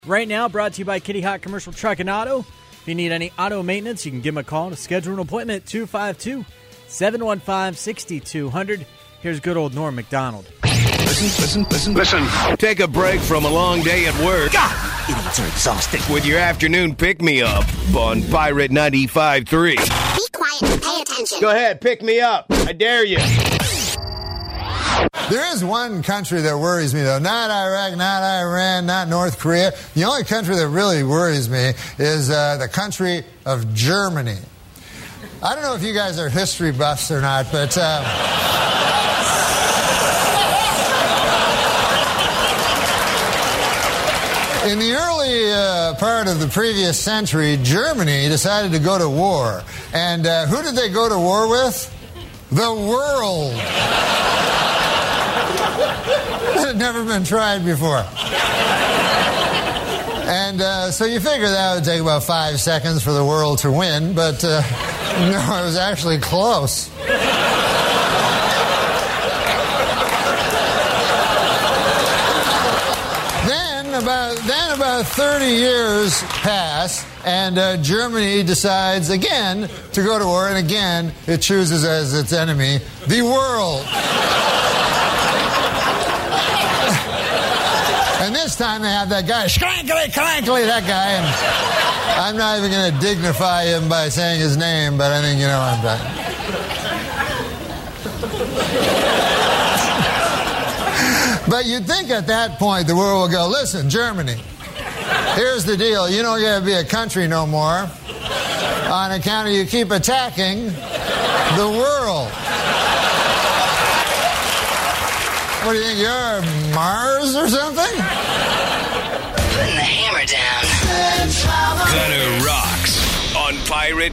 Right now, brought to you by Kitty Hawk Commercial Truck and Auto. If you need any auto maintenance, you can give them a call to schedule an appointment at 252-715-6200. Here's good old Norm McDonald. Listen. Take a break from a long day at work. God, idiots are exhausting. With your afternoon pick-me-up on Pirate 95.3. Be quiet and pay attention. Go ahead, pick me up. I dare you. There is one country that worries me, though. Not Iraq, not Iran, not North Korea. The only country that really worries me is the country of Germany. I don't know if you guys are history buffs or not, but... in the early part of the previous century, Germany decided to go to war. And who did they go to war with? The world. That had never been tried before. And so you figure that would take about 5 seconds for the world to win, but no, it was actually close. Then about 30 years pass, and Germany decides again to go to war, and again it chooses as its enemy the world. And this time they have that guy, Schrankly, that guy, and I'm not even going to dignify him by saying his name, but I think you know what I'm talking. But you'd think at that point the world will go, listen, Germany, here's the deal. You don't get to be a country no more on account of you keep attacking the world. What do you think, you're Mars or something? Putting the hammer down. Gunner rocks on Pirate